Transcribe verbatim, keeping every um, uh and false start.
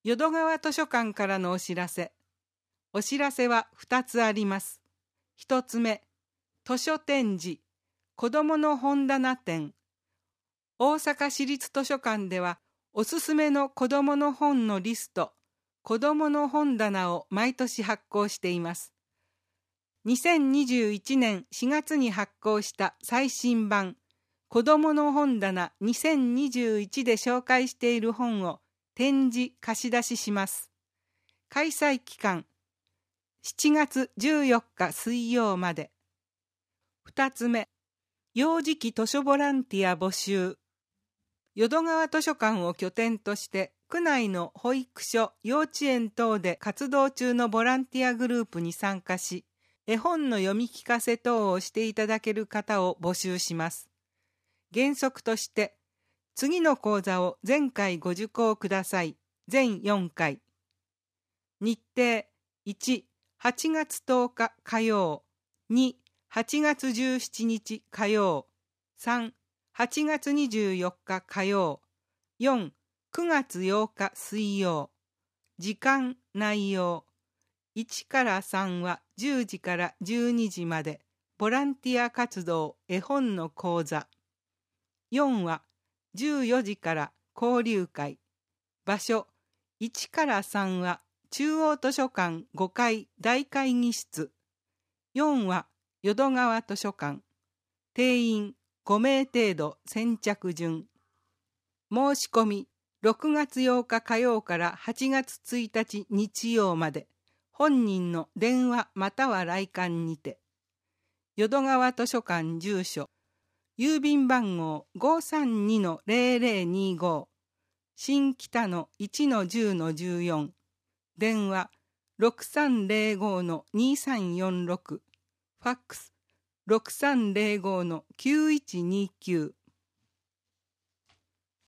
淀川図書館からのお知らせ。お知らせはふたつあります。ひとつめ、図書展示、子どもの本棚展。大阪市立図書館では、おすすめの子どもの本のリスト、子どもの本棚を毎年発行しています。にせんにじゅういちねんしがつに発行した最新版、子どもの本棚にせんにじゅういちで紹介している本を展示貸し出しします。開催期間、しちがつじゅうよっか水曜まで。ふたつめ、幼児期図書ボランティア募集。淀川図書館を拠点として区内の保育所、幼稚園等で活動中のボランティアグループに参加し、絵本の読み聞かせ等をしていただける方を募集します。原則として、次の講座を全回ご受講ください。全よんかい。日程いち、はちがつとおか火曜、に、はちがつじゅうしちにち火曜、さん、はちがつにじゅうよっか火曜、よん、くがつようか水曜。時間、内容。いちからさんはじゅうじからじゅうにじまで、ボランティア活動絵本の講座。よんはじゅうよじから交流会。場所、いちからさんは中央図書館ごかい大会議室。よんは淀川図書館。定員ごめい程度先着順。申し込みろくがつようか火曜からはちがつついたち日曜まで。本人の電話または来館にて。淀川図書館住所。郵便番号 ごさんにのぜろぜろにご。新北の いちのじゅうのじゅうよん。電話 ろくさんぜろごのにさんよんろく。ファックス ろくさんぜろごのきゅういちにきゅう。